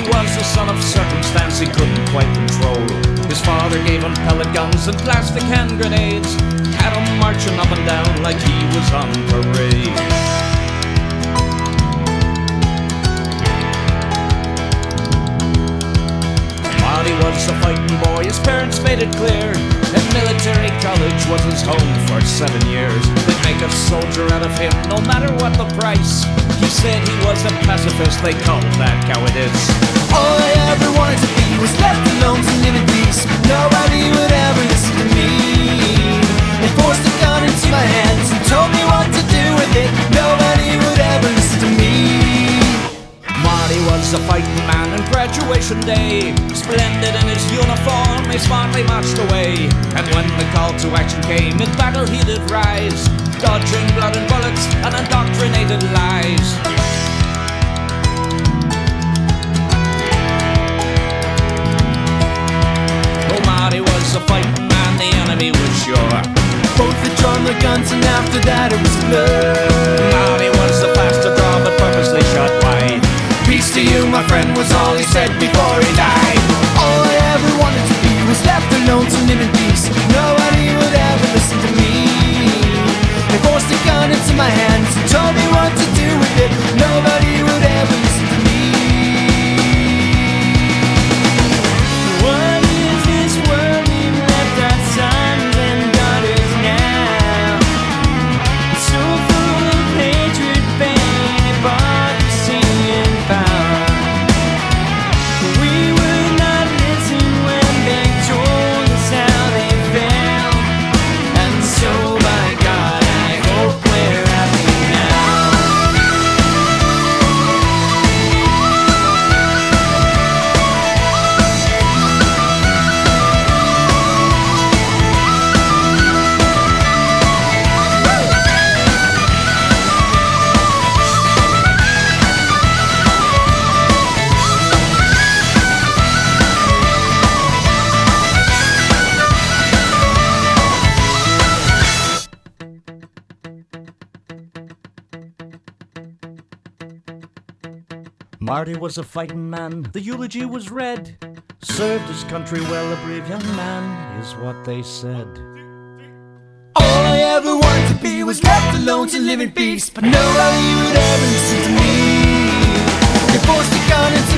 was the son of circumstance he couldn't quite control. His father gave him pellet guns and plastic hand grenades, had him marching up and down like he was on parade. While he was a fighting boy, his parents made it clear that military college was his home for 7 years. They'd make a soldier out of him, no matter what the price. He said he was a pacifist, they called that cowardice. All I ever wanted to be was left alone to live in peace, but nobody would ever listen to me. They forced a gun into my hands and told me what to do with it. Nobody would ever listen to me. Marty was a fighting man on graduation day, splendid in his uniform, he smartly marched away. And when the call to action came, in battle he did rise, dodging blood and bullets and indoctrinated lies. Oh, Marty was a fighting man, the enemy was sure. Both had drawn their guns and after that it was a blur. Marty was the fast to draw but purposely shot wide. Peace to you, my friend, was all he said before he died. All I ever wanted to be was left alone to live in peace. Nobody would ever listen to me. They forced a gun into my hands and told me what to do with it. Nobody would ever listen to me. What is this world we've left our sons and daughters now? It's so full of hatred, pain, hypocrisy and power. We would not listen when they told us how they felt. And so by God, I hope we're happy now. Marty was a fighting man, the eulogy was read. Served his country well, a brave young man, is what they said. All I ever wanted to be was left alone to live in peace, but nobody would ever listen to me. They forced a gun into